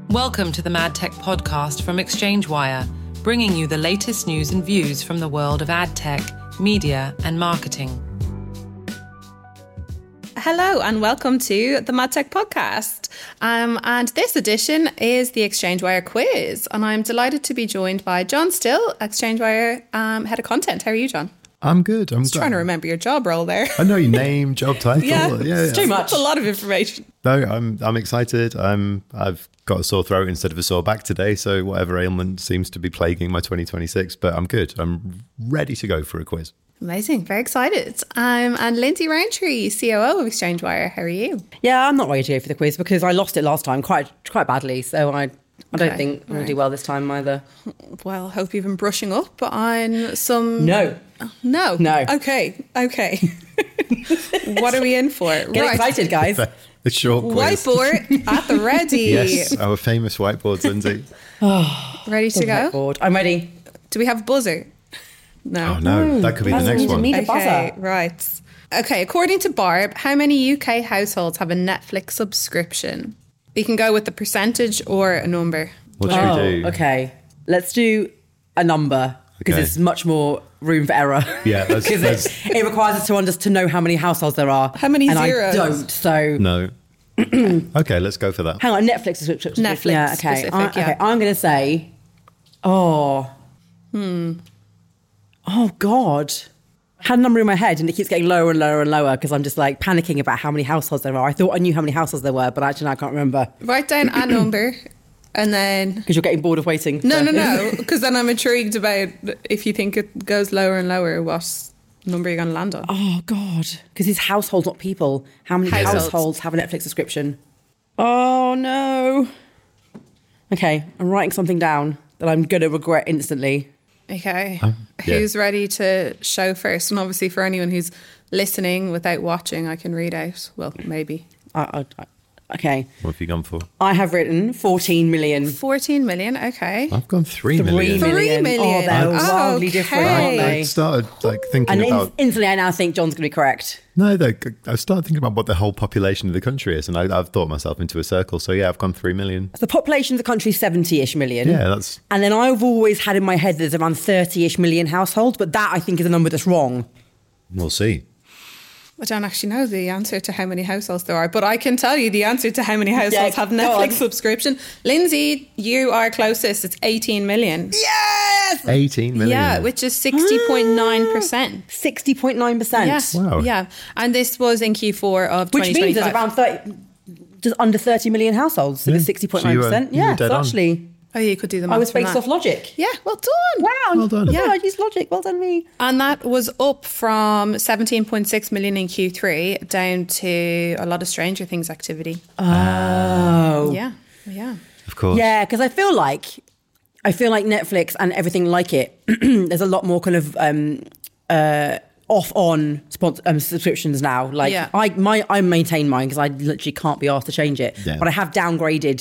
Welcome to the Mad Tech podcast from ExchangeWire, bringing you the latest news and views from the world of ad tech, media, and marketing. Hello and welcome to the Mad Tech podcast. And this edition is the ExchangeWire quiz. And I'm delighted to be joined by John Still, ExchangeWire Head of Content. How are you, John? I'm good. I'm trying to remember your job role there. I know your name, job title. Yeah, it's too much. It's a lot of information. No, I'm excited. I've got a sore throat instead of a sore back today, so whatever ailment seems to be plaguing my 2026, but I'm good. I'm ready to go for a quiz. Amazing. Very excited. And Lindsay Rowntree, COO of ExchangeWire. How are you? Yeah, I'm not ready to go for the quiz because I lost it last time quite badly, so I don't think I'm going to do well this time either. Well, hope you've been brushing up on some... No. Okay. What are we in for? Get excited, guys. The short quiz. Whiteboard at the ready. Yes, our famous whiteboards, Lindsay. Ready to go? Whiteboard. I'm ready. Do we have a buzzer? No. Oh, no. That could be the next one. Need a Okay, buzzer. right. Okay, according to Barb, how many UK households have a Netflix subscription? You can go with the percentage or a number. What should we do? Okay. Let's do a number because Okay. there's much more room for error. Yeah, Because it requires us to know how many households there are. How many and zeros? I don't, so... No. Okay, let's go for that. Hang on, Netflix subscription. Netflix Yeah, okay. specific, yeah. Okay, I'm going to say... Oh, God. I had a number in my head and it keeps getting lower and lower and lower because I'm just like panicking about how many households there are. I thought I knew how many households there were, but actually now I can't remember. Write down a number and then... Because you're getting bored of waiting. No, because then I'm intrigued about if you think it goes lower and lower, what number you're going to land on. Oh, God. Because it's households, not people. How many households have a Netflix subscription? Oh, no. Okay, I'm writing something down that I'm going to regret instantly. Okay. Yeah. Who's ready to show first? And obviously for anyone who's listening without watching, I can read out. Well, maybe. Okay. What have you gone for? I have written 14 million. 14 million, okay. I've gone 3 million. 3 million. Oh, they're wildly different, aren't I they? started thinking And about... instantly I now think John's going to be correct. No, I started thinking about what the whole population of the country is, and I've thought myself into a circle. So yeah, I've gone 3 million. The population of the country is 70-ish million. Yeah, that's... And then I've always had in my head there's around 30-ish million households, but that I think is a number that's wrong. We'll see. I don't actually know the answer to how many households there are, but I can tell you the answer to how many households have Netflix subscription. Lindsay, you are closest. It's 18 million. Yes! 18 million. Yeah, which is 60.9%. 60.9%. Yeah. Wow. Yeah. And this was in Q4 of Which 2025. means there's around 30, just under 30 million households. So Yeah. there's 60.9%. So you were Yeah, dead so on. actually, Oh, you could do the maths I was from based that. off logic. Yeah, well done. Wow. Well done. Yeah, I used logic. Well done, me. And that was up from 17.6 million in Q3 down to a lot of Stranger Things activity. Oh. Yeah. Of course. Yeah, because I feel like Netflix and everything like it, there's a lot more kind of off-on subscriptions now. Like Yeah. I maintain mine because I literally can't be asked to change it. Yeah. But I have downgraded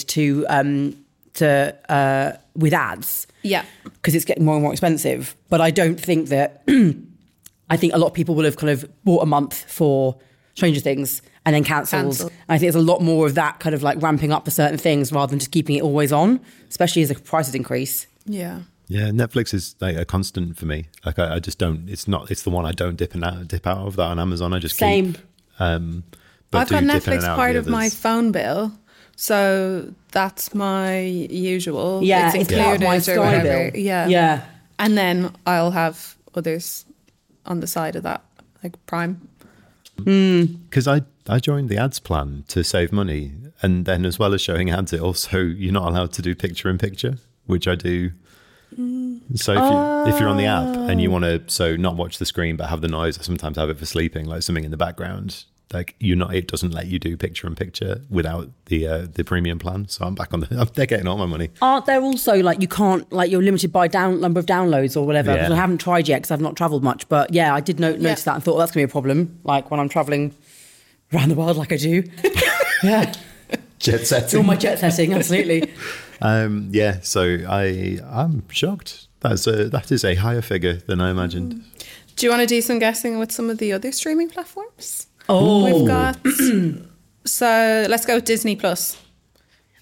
to with ads. Yeah. Because it's getting more and more expensive. But I don't think that... I think a lot of people will have kind of bought a month for Stranger Things and then cancelled. Cancelled. I think there's a lot more of that kind of like ramping up for certain things rather than just keeping it always on, especially as the prices increase. Yeah. Yeah, Netflix is like a constant for me. Like I just don't. It's the one I don't dip out of. That on Amazon, I just Same. keep. But I've got do dip in Netflix and out part the of my others. phone bill. So that's my usual. Yeah, it's it's included part of my or Sky whatever. bill. Yeah. Yeah. And then I'll have others on the side of that, like Prime. Because I joined the ads plan to save money, and then as well as showing ads, it also you're not allowed to do picture in picture, which I do. So if you're on the app and you want to not watch the screen but have the noise, I sometimes have it for sleeping, like something in the background. Like it doesn't let you do picture in picture without the premium plan. So I'm back on they're getting all my money. Aren't there also like you can't like you're limited by number of downloads or whatever? Yeah. Because I haven't tried yet because I've not travelled much. But yeah, I did notice that and thought that's going to be a problem. Like when I'm travelling around the world, like I do. Yeah, Jet all setting. my jet setting, absolutely. Yeah. So I'm shocked. That is a higher figure than I imagined. Do you want to do some guessing with some of the other streaming platforms? Oh, We've got... So let's go with Disney Plus.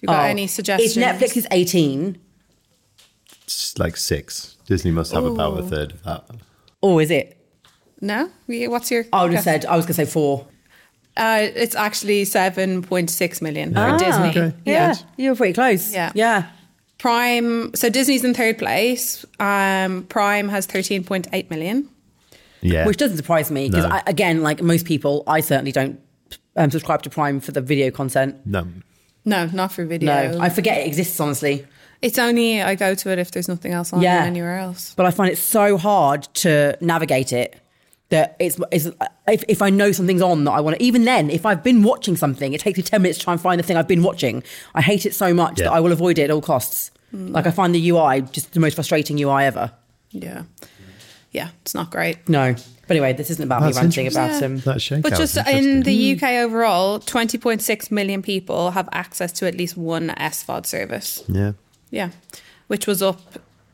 You got any suggestions? If Netflix is 18, It's like 6. Disney must have about a third of that. or is it? No? What's your... I was going to say 4. It's actually 7.6 million for Disney. okay. Yeah, you were pretty close. Yeah. Prime, so Disney's in third place. Prime has 13.8 million. Yeah. Which doesn't surprise me because, No. again, like most people, I certainly don't subscribe to Prime for the video content. No. No, not for video. No, I forget it exists, honestly. It's only I go to it if there's nothing else on anywhere else. But I find it so hard to navigate it that it's if I know something's on that I want to, even then, if I've been watching something, it takes me 10 minutes to try and find the thing I've been watching. I hate it so much that I will avoid it at all costs. Like I find the UI just the most frustrating UI ever. Yeah. Yeah, it's not great. No. But anyway, this isn't about me ranting about That shakeout. But just in the UK overall, 20.6 million people have access to at least one SVOD service. Yeah. Yeah, which was up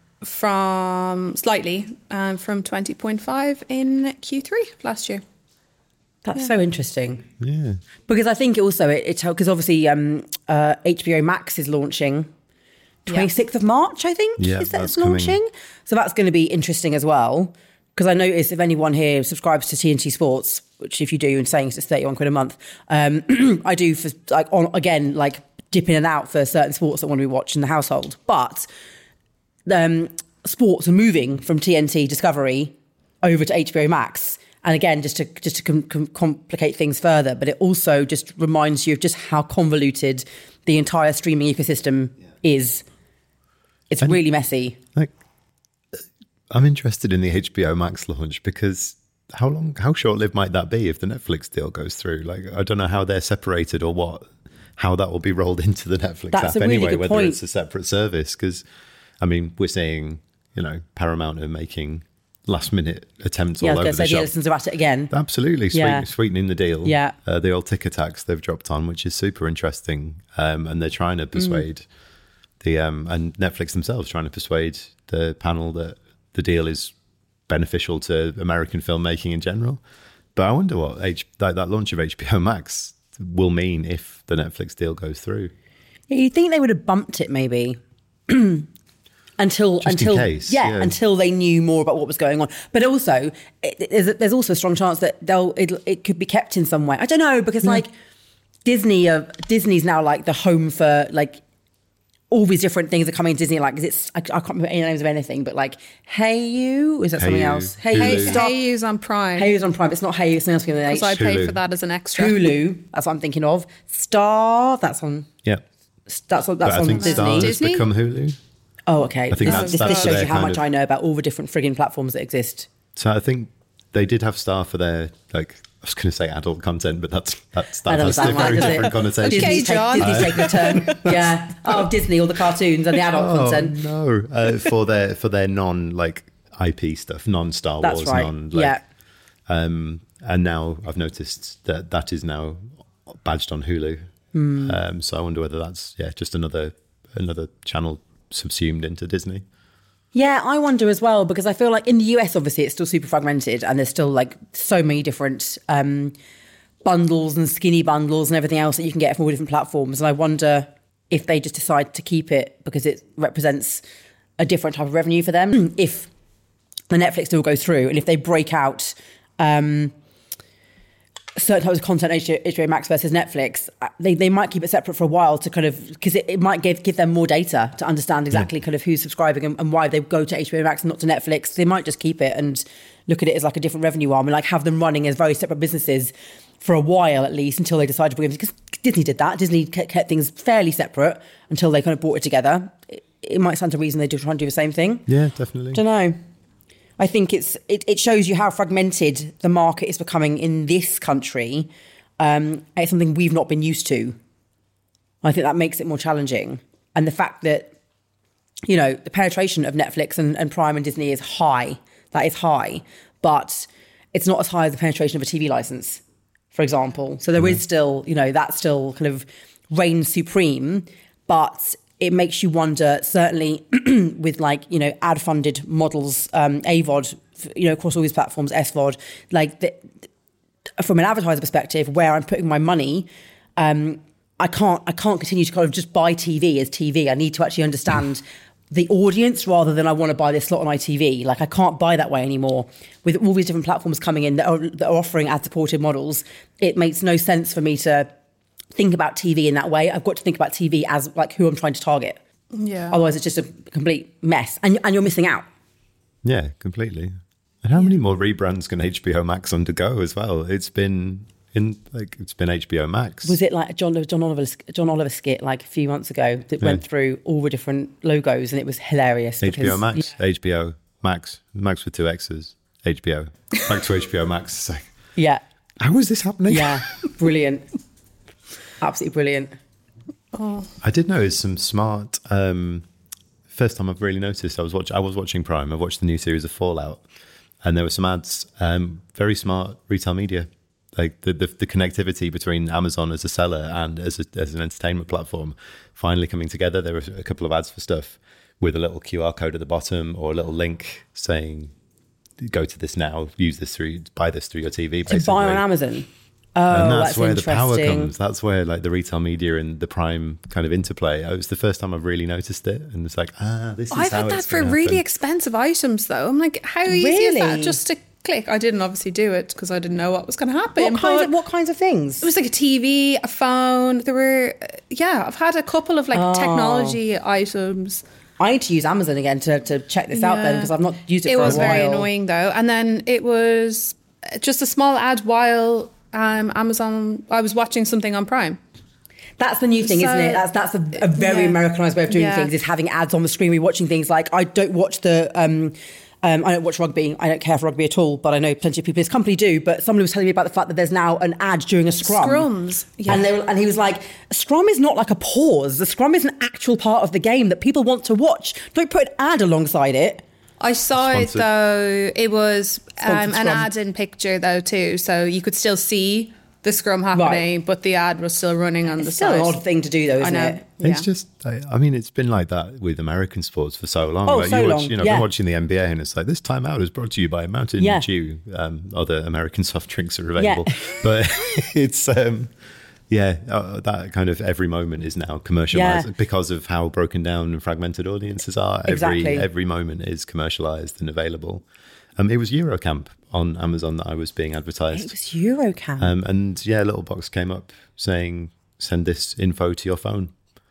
from slightly from 20.5 in Q3 last year. That's so interesting. Yeah. Because I think also because obviously HBO Max is launching 26th of March, I think, Yeah, is that that's it's launching. coming. So that's going to be interesting as well. Because I noticed if anyone here subscribes to TNT Sports, which if you do, and saying it's £31 a month, I do for like dip in and out for certain sports that want to be watched in the household. But sports are moving from TNT Discovery over to HBO Max. And again, just to complicate things further, but it also just reminds you of just how convoluted the entire streaming ecosystem is. It's really messy. Like, I'm interested in the HBO Max launch because how short-lived might that be if the Netflix deal goes through? Like, I don't know how they're separated or how that will be rolled into the Netflix That's app a really anyway, good whether point. it's a separate service. Because, I mean, we're seeing, Paramount are making last-minute attempts all I was over going to the say shop. Nielsen's about it again. Absolutely, Yeah. sweetening the deal. Yeah. The old ticker tax they've dropped on, which is super interesting. And they're trying to persuade and Netflix themselves trying to persuade the panel that the deal is beneficial to American filmmaking in general. But I wonder what that launch of HBO Max will mean if the Netflix deal goes through. Yeah, you'd think they would have bumped it maybe until in case, yeah. until they knew more about what was going on. But also, there's also a strong chance that it could be kept in some way. I don't know because like Disney's now like the home for like all these different things are coming to Disney. Like, I can't remember any names of anything, but like Hey You, is that something else? Hey You's on Prime. Hey You's on Prime. It's not Hey You, it's something else. Because I paid Hulu. for that as an extra. Hulu, that's what I'm thinking of. Star, that's on. Yeah. That's But I on think Disney. Star has Disney? become Hulu. Oh, okay. I think This that's shows their you how kind much of- I know about all the different frigging platforms that exist. So I think they did have Star for their, like, I was going to say adult content, but that That has doesn't a sound right, very does it? different connotation. Okay, John. Disney's taking a turn. Yeah. Oh, Disney, all the cartoons and the adult content. No, for their non like IP stuff, non Star Wars, That's right. non like, Yeah. and now I've noticed that is now badged on Hulu. So I wonder whether that's just another channel subsumed into Disney. Yeah, I wonder as well, because I feel like in the US, obviously, it's still super fragmented and there's still like so many different bundles and skinny bundles and everything else that you can get from all different platforms. And I wonder if they just decide to keep it because it represents a different type of revenue for them. If the Netflix deal goes through and if they break out certain types of content, HBO Max versus Netflix, they might keep it separate for a while to kind of, because it might give them more data to understand exactly kind of who's subscribing and why they go to HBO Max and not to Netflix. They might just keep it and look at it as like a different revenue arm and like have them running as very separate businesses for a while at least until they decide to bring them, because Disney did that. Disney kept things fairly separate until they kind of brought it together. It might stand to reason they do try and do the same thing. Yeah, definitely. Don't know. I think it shows you how fragmented the market is becoming in this country. It's something we've not been used to. I think that makes it more challenging. And the fact that, the penetration of Netflix and Prime and Disney is high. That is high. But it's not as high as the penetration of a TV license, for example. So there is still, that still kind of reigns supreme. But it makes you wonder, certainly with ad-funded models, AVOD, across all these platforms, SVOD, from an advertiser perspective, where I'm putting my money, I I can't continue to kind of just buy TV as TV. I need to actually understand the audience rather than I want to buy this slot on ITV. Like I can't buy that way anymore. With all these different platforms coming in that are offering ad-supported models, it makes no sense for me to think about TV in that way. I've got to think about TV as like who I'm trying to target. Yeah. Otherwise, it's just a complete mess, and you're missing out. Yeah, completely. And how many more rebrands can HBO Max undergo as well? It's been HBO Max. Was it like a John Oliver skit like a few months ago that went through all the different logos, and it was hilarious. HBO Max, HBO Max with two X's, HBO back to HBO Max. It's like, Yeah. how is this happening? Yeah, brilliant. Absolutely brilliant. I did notice some smart. First time I've really noticed. I was watching Prime. I watched the new series of Fallout, and there were some ads. Very smart retail media, like the connectivity between Amazon as a seller and as an entertainment platform, finally coming together. There were a couple of ads for stuff with a little QR code at the bottom or a little link saying, "Go to this now. Use this buy this through your TV." To buy on Amazon. Oh, and that's where the power interesting. comes. That's where like the retail media and the Prime kind of interplay. It was the first time I've really noticed it, and it's like, this is I've how had that it's for gonna really happen. expensive items, though. I'm like, how easy is that? Really? Just to click. I didn't obviously do it because I didn't know what was going to happen. What kinds of things? It was like a TV, a phone. There were, I've had a couple of like technology items. I need to use Amazon again to check this out then, because I've not used it for a while. It was very annoying though. And then it was just a small ad while Amazon, I was watching something on Prime. That's the new thing, isn't it? That's a very Americanized way of doing things, is having ads on the screen. We're watching things like, I don't watch I don't watch rugby. I don't care for rugby at all, but I know plenty of people in this company do. But somebody was telling me about the fact that there's now an ad during a scrum. Scrums. Yeah. And he was like, a scrum is not like a pause. The scrum is an actual part of the game that people want to watch. Don't put an ad alongside it. I saw Sponsored. it though. It was an scrum. ad in picture though too, so you could still see the scrum happening, but the ad was still running on the It's still side. an odd thing to do though, isn't it? It's just, I mean, it's been like that with American sports for so long. Oh, like so you watch, long, you know, yeah. been watching the NBA, and it's like, this timeout is brought to you by Mountain Dew. Other American soft drinks are available, but it's that kind of every moment is now commercialized because of how broken down and fragmented audiences are. Exactly. Every moment is commercialized and available. It was Eurocamp on Amazon that I was being advertised. It was Eurocamp. And a little box came up saying, send this info to your phone.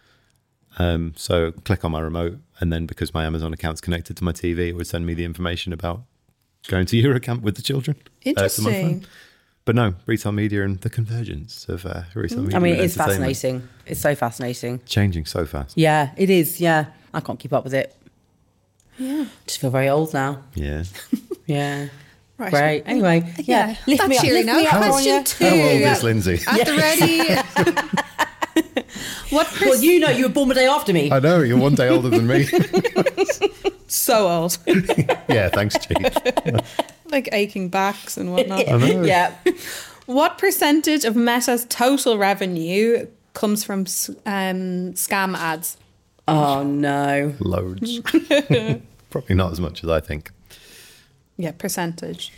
So click on my remote, and then because my Amazon account's connected to my TV, it would send me the information about going to Eurocamp with the children. To my Interesting. phone. But no, retail media and the convergence of retail media. I mean, and it is entertainment. fascinating. It's so fascinating. Changing so fast. Yeah, it is. Yeah. I can't keep up with it. Yeah. Just feel very old now. Yeah. Yeah. Right. Great. Anyway, Yeah. lift me up. cheery Lift note. me up. Question Anya. two. How old is Lindsay? At the ready. Well, you know, you were born the day after me. I know, you're one day older than me. So old. Yeah, thanks, Chief. Like aching backs and whatnot. I know. Yeah. What percentage of Meta's total revenue comes from scam ads? Oh no. Loads. Probably not as much as I think. Yeah, percentage.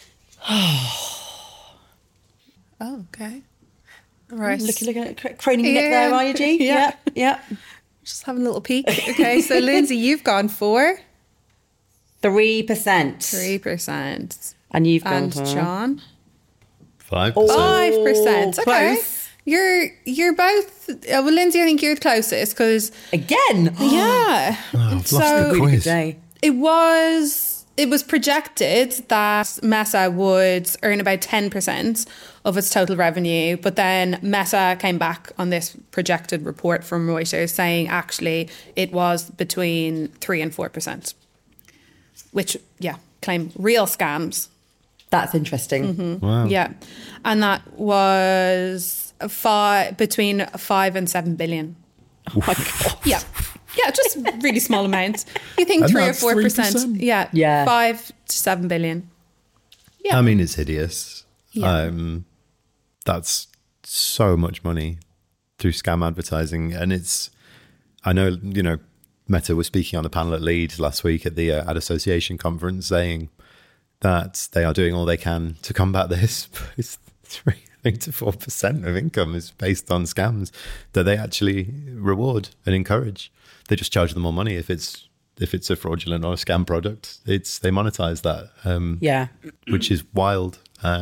Oh, okay. Right. Looking at craning your neck there, are you, G? Yeah. Yeah. Just having a little peek. Okay, so Lindsay, you've gone for 3%. 3%. And you've gone And for John? 5%. 5%. Okay. close. You're both. Well, Lindsay, I think you're the closest because Again. yeah. I've lost the quiz. Day. It was projected that Meta would earn about 10% of its total revenue, but then Meta came back on this projected report from Reuters saying actually it was between 3 and 4%, which claim real scams. That's interesting. Wow. Yeah, and that was between 5 and 7 billion. Oh my God. Yeah. Yeah, just really small amounts. You think And 3 or that's 4%. 3%? Yeah. Yeah. 5 to 7 billion. Yeah. I mean, it's hideous. Yeah. That's so much money through scam advertising. And I know, Meta was speaking on the panel at Leeds last week at the Ad Association conference saying that they are doing all they can to combat this. But I 3 to 4% of income is based on scams that they actually reward and encourage. They just charge them more money if it's a fraudulent or a scam product. They monetize that, which is wild.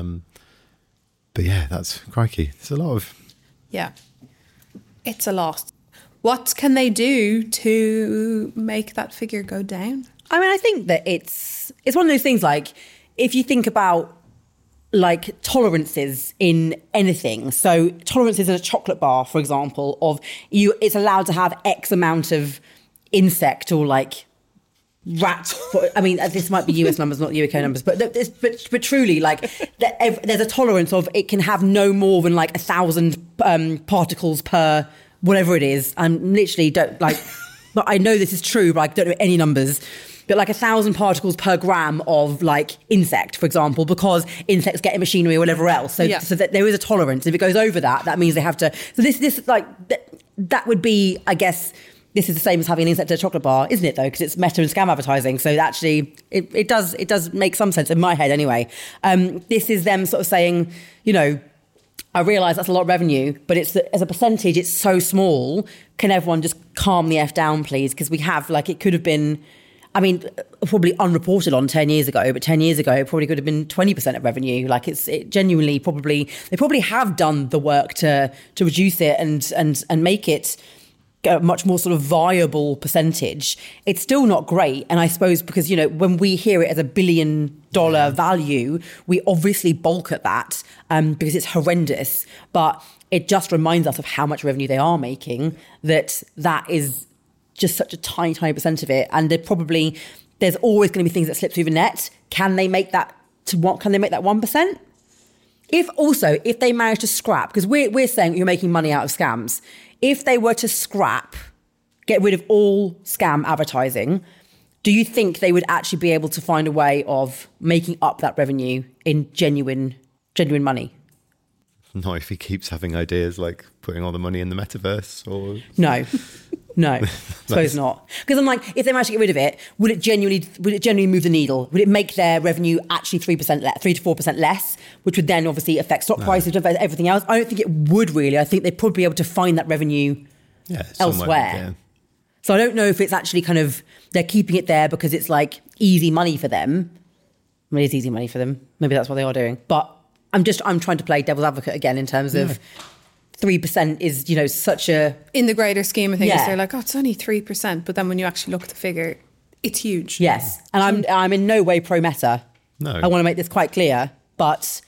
But yeah, that's crikey. It's a lot of... Yeah, it's a lot. What can they do to make that figure go down? I mean, I think that it's one of those things, like, if you think about, like, tolerances in anything. So tolerances in a chocolate bar, for example, it's allowed to have X amount of insect or, like, rat. I mean, this might be US numbers, not UK numbers, but truly, like, there's a tolerance of it can have no more than like 1,000 particles per whatever it is. I'm literally don't like, but I know this is true, but I don't know any numbers. But like 1,000 particles per gram of like insect, for example, because insects get in machinery or whatever else. So that there is a tolerance. If it goes over that means they have to. So this like that would be, I guess. This is the same as having an insect in a chocolate bar, isn't it, though? Because it's meta and scam advertising. So actually, it does make some sense in my head anyway. This is them sort of saying, you know, I realise that's a lot of revenue, but as a percentage, it's so small. Can everyone just calm the F down, please? Because we have, like, it could have been, I mean, probably unreported on 10 years ago, but 10 years ago, it probably could have been 20% of revenue. Like, it genuinely they probably have done the work to reduce it and make it a much more sort of viable percentage. It's still not great. And I suppose because, you know, when we hear it as $1 billion value, we obviously balk at that because it's horrendous. But it just reminds us of how much revenue they are making, that is just such a tiny, tiny percent of it. And there's always going to be things that slip through the net. Can they make that 1%? If they manage to scrap, because we're saying you're making money out of scams. If they were to get rid of all scam advertising, do you think they would actually be able to find a way of making up that revenue in genuine money? Not if he keeps having ideas like putting all the money in the metaverse or... No, suppose not. Because I'm like, if they manage to get rid of it, would it genuinely move the needle? Would it make their revenue actually 3 to 4% less, which would then obviously affect stock prices, affect everything else? I don't think it would really. I think they'd probably be able to find that revenue elsewhere. Yeah. So I don't know if it's actually kind of, they're keeping it there because it's like easy money for them. I mean, it's easy money for them. Maybe that's what they are doing. But I'm trying to play devil's advocate again in terms of 3% is, you know, such a... In the greater scheme of things, they're like, oh, it's only 3%. But then when you actually look at the figure, it's huge. Yes. And I'm in no way pro-meta. No. I want to make this quite clear. But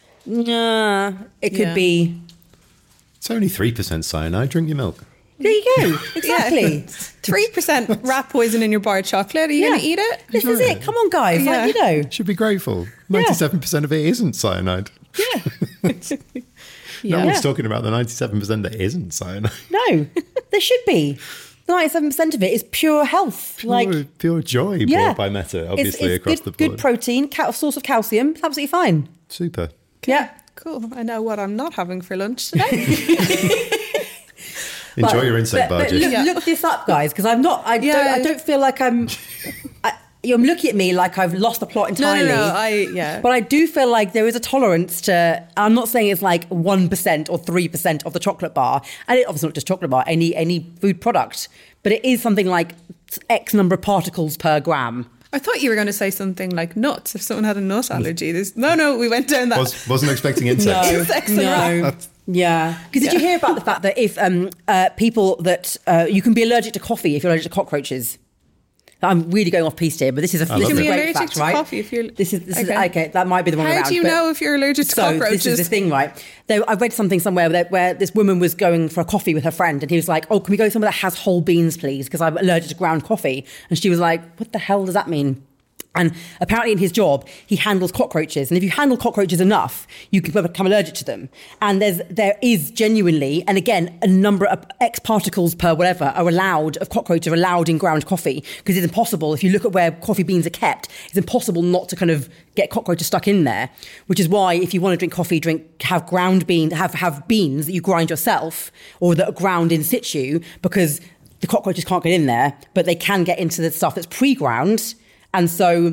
it could be... It's only 3% cyanide. Drink your milk. There you go. Exactly. 3% rat poison in your bar of chocolate. Are you going to eat it? This is it. Come on, guys. Yeah. Like, you know. Should be grateful. 97% of it isn't cyanide. Yeah. No one's talking about the 97% that isn't cyanide. No, there should be. 97% of it is pure health. Pure joy brought by Meta, obviously, it's across the board. Good protein, source of calcium. It's absolutely fine. Super. Okay. Yeah. Cool. I know what I'm not having for lunch today. Enjoy your insect barges. Look this up, guys, because I don't feel like you're looking at me like I've lost the plot entirely. No, But I do feel like there is a tolerance to, I'm not saying it's like 1% or 3% of the chocolate bar. And it's obviously not just chocolate bar, any food product. But it is something like X number of particles per gram. I thought you were going to say something like nuts. If someone had a nut allergy. No, we went down that. Wasn't expecting insects. Insects and rats. Yeah. Because did you hear about the fact that if people that you can be allergic to coffee if you're allergic to cockroaches? I'm really going off piste here, but this is a great fact, right? Coffee if you're... This is okay. That might be the one around. How do you know if you're allergic to cockroaches? This is the thing, right? I read something somewhere where this woman was going for a coffee with her friend, and he was like, "Oh, can we go somewhere that has whole beans, please? Because I'm allergic to ground coffee." And she was like, "What the hell does that mean?" And apparently in his job, he handles cockroaches. And if you handle cockroaches enough, you can become allergic to them. And there is genuinely, and again, a number of X particles per whatever of cockroaches are allowed in ground coffee. Because it's impossible, if you look at where coffee beans are kept, it's impossible not to kind of get cockroaches stuck in there. Which is why if you want to drink coffee, have ground beans, have beans that you grind yourself or that are ground in situ, because the cockroaches can't get in there, but they can get into the stuff that's pre-ground. And so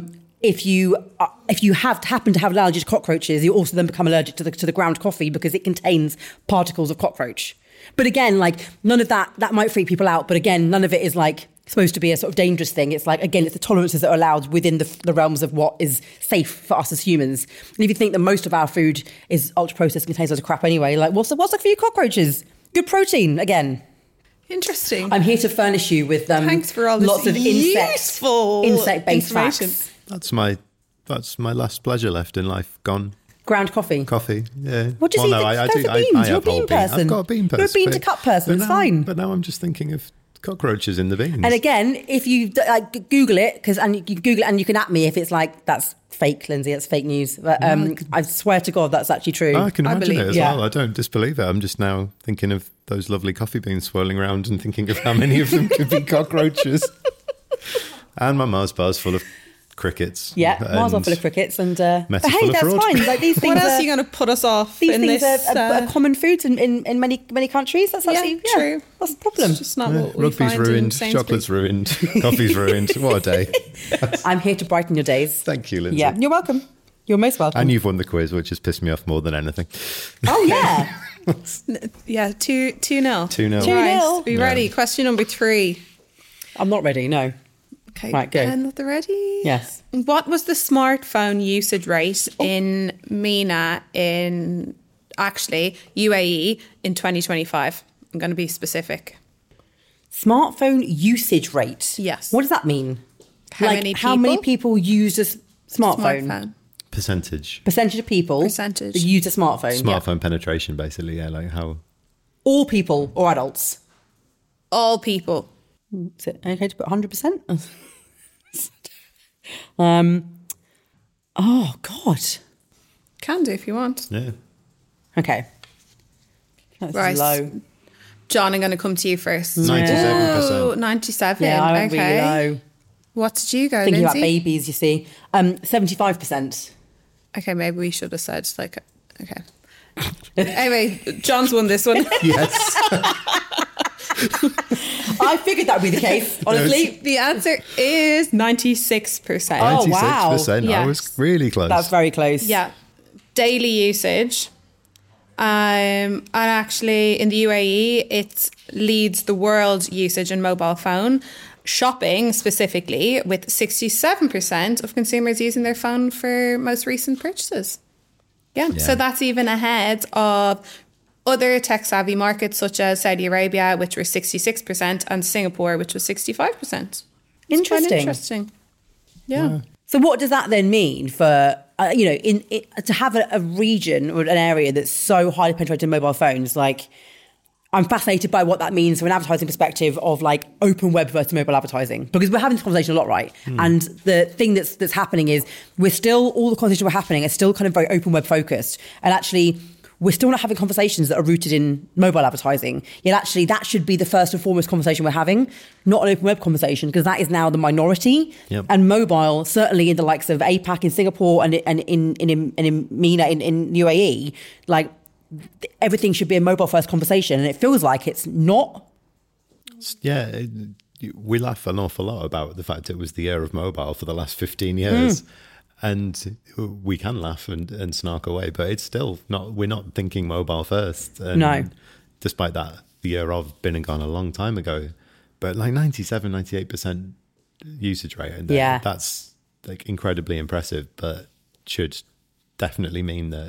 if you happen to have an allergy to cockroaches, you also then become allergic to the ground coffee because it contains particles of cockroach. But again, like none of that might freak people out. But again, none of it is like supposed to be a sort of dangerous thing. It's like, again, it's the tolerances that are allowed within the realms of what is safe for us as humans. And if you think that most of our food is ultra processed and contains loads of crap anyway, like what's a few cockroaches? Good protein again. Interesting. I'm here to furnish you with thanks for all this lots of useful insect-based information. facts. That's my last pleasure left in life. Gone. Ground coffee. Coffee, yeah. What does he think? I Go do. for beans. You're a have whole bean person. I've got a bean person. You're a bean to cup person. It's fine. But now I'm just thinking of cockroaches in the beans. And again, if you Google it, and you can Google it and you can at me if it's like, that's fake, Lindsay, that's fake news. But I swear to God, that's actually true. I can imagine it as yeah. well. I don't disbelieve it. I'm just now thinking of those lovely coffee beans swirling around and thinking of how many of them could be cockroaches. And my Mars bar's full of crickets. Yeah, Mars are full of crickets, and but Meta's hey, full of that's fraud. fine. Like these things. What else are you going to put us off These in things this? are common foods in many countries. That's actually true. What's the problem? It's just not what we Rugby's find in ruined, Sainsbury's. chocolate's ruined, coffee's ruined. What a day. I'm here to brighten your days. Thank you, Lindsay. Yeah, you're welcome. You're most welcome. And you've won the quiz, which has pissed me off more than anything. Oh yeah. Yeah, 2-0. 2-0. 2-0. Right, be Yeah. ready. Question number 3. I'm not ready. No. Okay, Right, go. And they're ready? Yes. What was the smartphone usage rate in MENA in UAE in 2025? I'm going to be specific. Smartphone usage rate. Yes. What does that mean? How many How many people? people use a smartphone? Percentage. Percentage of people Percentage. that use a smartphone. Smartphone penetration, basically. Yeah, like how. All people or adults. All people. Is it okay to put 100%? Oh God. Can do if you want. Yeah. Okay. That's Right. low. John, I'm going to come to you first. 97%. Oh, 97. Yeah, I went okay. really low. What did you go, Thinking Lindsay? about babies, you see. 75%. Okay, maybe we should have said like, okay. Anyway, John's won this one. Yes. I figured that would be the case, honestly. The answer is 96%. Oh, wow. 96%. I Yes. was really close. That's very close. Yeah. Daily usage. And actually in the UAE, it leads the world usage in mobile phone. Shopping specifically, with 67% of consumers using their phone for most recent purchases. Yeah. Yeah. So that's even ahead of other tech-savvy markets such as Saudi Arabia, which were 66%, and Singapore, which was 65%. It's quite Interesting. interesting. Yeah. So what does that then mean for, to have a region or an area that's so highly penetrated in mobile phones? Like, I'm fascinated by what that means from an advertising perspective of like open web versus mobile advertising, because we're having this conversation a lot, right? And the thing that's happening is all the conversations we're happening are still kind of very open web focused. And actually, we're still not having conversations that are rooted in mobile advertising. Yet actually, that should be the first and foremost conversation we're having, not an open web conversation, because that is now the minority. Yep. And mobile, certainly in the likes of APAC in Singapore and in MENA in UAE, like everything should be a mobile first conversation. And it feels like it's not. Yeah. We laugh an awful lot about the fact it was the year of mobile for the last 15 years. And we can laugh and snark away, but it's still not, we're not thinking mobile first. And No. Despite that, the year of been and gone a long time ago. But like 97, 98% usage rate. And Yeah. that's like incredibly impressive, but should definitely mean that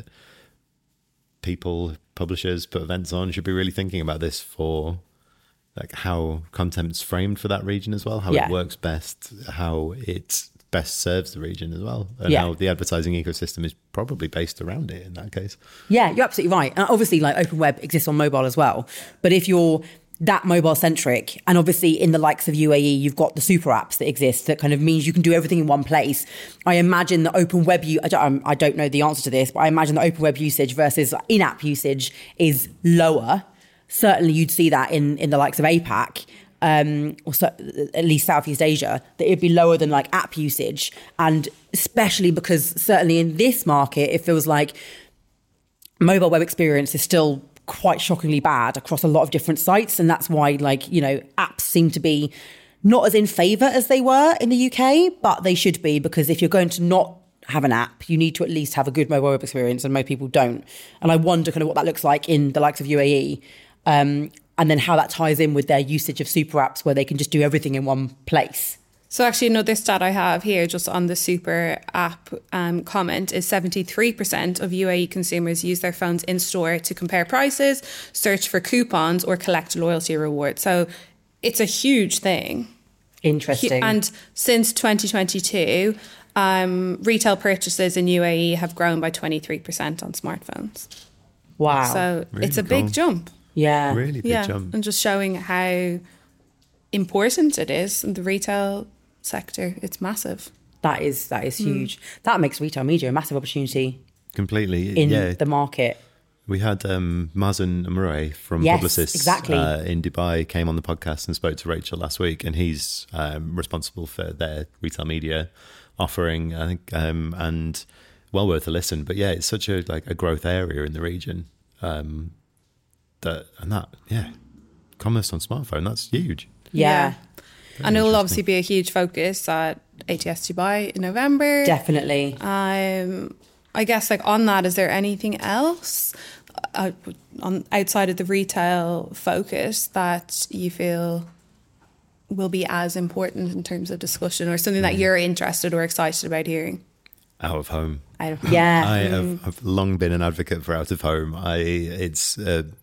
people, publishers, put events on should be really thinking about this for like how content's framed for that region as well, how Yeah. it works best, how it best serves the region as well, and Yeah. how the advertising ecosystem is probably based around it in that case. Yeah, you're absolutely right. And obviously, like open web exists on mobile as well. But if you're that mobile centric, and obviously in the likes of UAE, you've got the super apps that exist that kind of means you can do everything in one place. I imagine the open web, I don't know the answer to this, but I imagine the open web usage versus in-app usage is lower. Certainly you'd see that in the likes of APAC. Or so, at least Southeast Asia, that it'd be lower than like app usage. And especially because certainly in this market, it feels like mobile web experience is still quite shockingly bad across a lot of different sites. And that's why apps seem to be not as in favour as they were in the UK, but they should be, because if you're going to not have an app, you need to at least have a good mobile web experience, and most people don't. And I wonder kind of what that looks like in the likes of UAE, and then how that ties in with their usage of super apps where they can just do everything in one place. So actually another stat I have here just on the super app comment is 73% of UAE consumers use their phones in store to compare prices, search for coupons or collect loyalty rewards. So it's a huge thing. Interesting. And since 2022, retail purchases in UAE have grown by 23% on smartphones. Wow. So Really it's a cool. big jump. Yeah. Really big jump. And just showing how important it is in the retail sector. It's massive. That is huge. That makes retail media a massive opportunity Completely. in yeah. the market. We had Mazen Amouray from Yes, Publicis exactly. In Dubai came on the podcast and spoke to Rachel last week, and he's responsible for their retail media offering, I think, and well worth a listen. But yeah, it's such a growth area in the region. Commerce on smartphone, that's huge. Yeah. And it will obviously be a huge focus at ATS Dubai in November. Definitely. I guess on that, is there anything else outside of the retail focus that you feel will be as important in terms of discussion, or something that you're interested or excited about hearing? Out of home. Yeah. I've long been an advocate for out of home. It's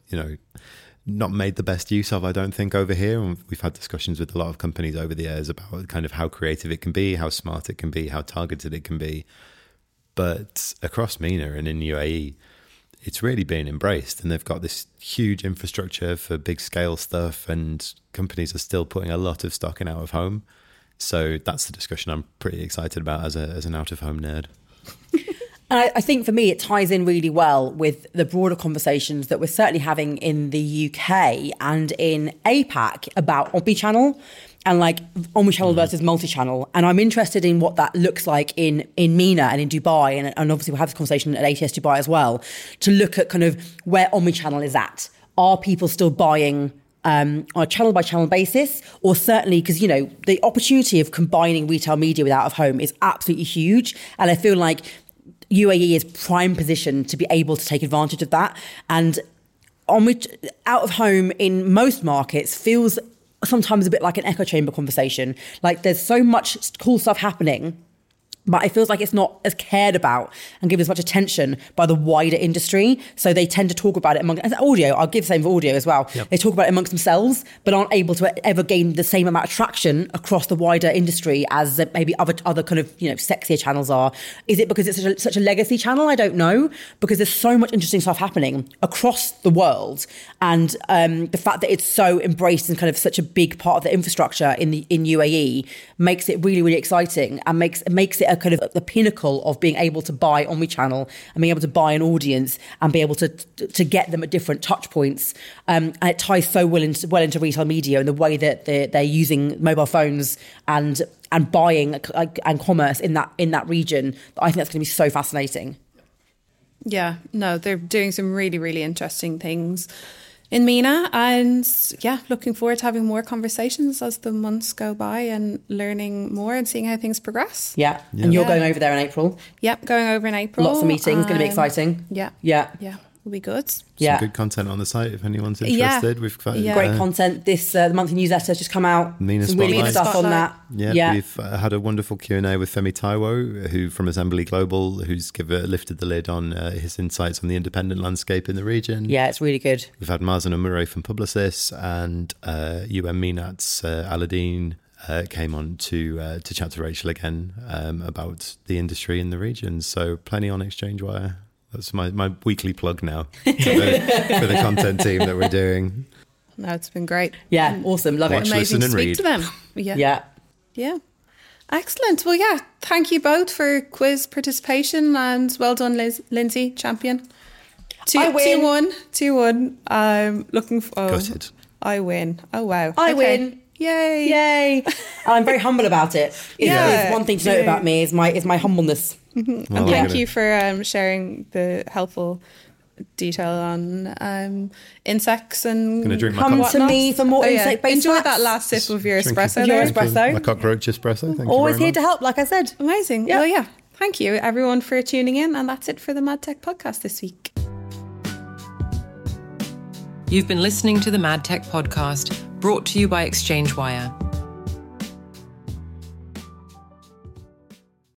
not made the best use of, I don't think, over here. And we've had discussions with a lot of companies over the years about kind of how creative it can be, how smart it can be, how targeted it can be. But across MENA and in UAE, it's really being embraced, and they've got this huge infrastructure for big scale stuff, and companies are still putting a lot of stock in out of home. So that's the discussion I'm pretty excited about as an out of home nerd. And I think for me, it ties in really well with the broader conversations that we're certainly having in the UK and in APAC about omnichannel and omnichannel versus multi-channel. And I'm interested in what that looks like in MENA and in Dubai. And obviously we'll have this conversation at ATS Dubai as well, to look at kind of where omnichannel is at. Are people still buying on a channel by channel basis? Or certainly, because, the opportunity of combining retail media with out of home is absolutely huge. And I feel like UAE is prime position to be able to take advantage of that. And out of home in most markets feels sometimes a bit like an echo chamber conversation. There's so much cool stuff happening, but it feels like it's not as cared about and given as much attention by the wider industry. So they tend to talk about it as audio. I'll give the same for audio as well. Yep. They talk about it amongst themselves, but aren't able to ever gain the same amount of traction across the wider industry as maybe other kind of, sexier channels are. Is it because it's such a legacy channel? I don't know, because there's so much interesting stuff happening across the world. And the fact that it's so embraced and kind of such a big part of the infrastructure in UAE makes it really, really exciting, and makes it a kind of the pinnacle of being able to buy omnichannel and being able to buy an audience and be able to get them at different touch points. And it ties so well into retail media and the way that they're using mobile phones and buying and commerce in that region. I think that's going to be so fascinating. Yeah, no, they're doing some really, really interesting things in MENA, and looking forward to having more conversations as the months go by and learning more and seeing how things progress. Yeah. And you're going over there in April. Yep, going over in April. Lots of meetings, going to be exciting. Yeah, will be good. Some good content on the site if anyone's interested. We've got great content. The monthly newsletter has just come out. MENA Some really good stuff on that. Yeah. We've had a wonderful Q&A with Femi Taiwo, who from Assembly Global, who's lifted the lid on his insights on the independent landscape in the region. Yeah, it's really good. We've had Mazen Amouray from Publicis, and MENAT's Aladdin came on to chat to Rachel again about the industry in the region. So plenty on ExchangeWire. That's my weekly plug now for the content team that we're doing. No, it's been great. Yeah, awesome. Love Watch, it. Amazing listen and to speak read. to them. Yeah. Excellent. Well, thank you both for quiz participation, and well done, Lindsay, champion. I win. 2-1. I'm looking for... Gutted. I win. Oh, wow. I win. Yay. I'm very humble about it. Yeah. One thing to note about me is my humbleness. And thank you for sharing the helpful detail on insects and Gonna drink my Come coffee. to me for more insect-based Enjoy facts. that last sip of your Drinking- espresso Your there. espresso. My cockroach espresso. Thank Always you here very to much. help, like I said. Amazing. Yeah. Well, yeah. Thank you, everyone, for tuning in. And that's it for the Mad Tech podcast this week. You've been listening to the Mad Tech podcast, brought to you by Exchange Wire.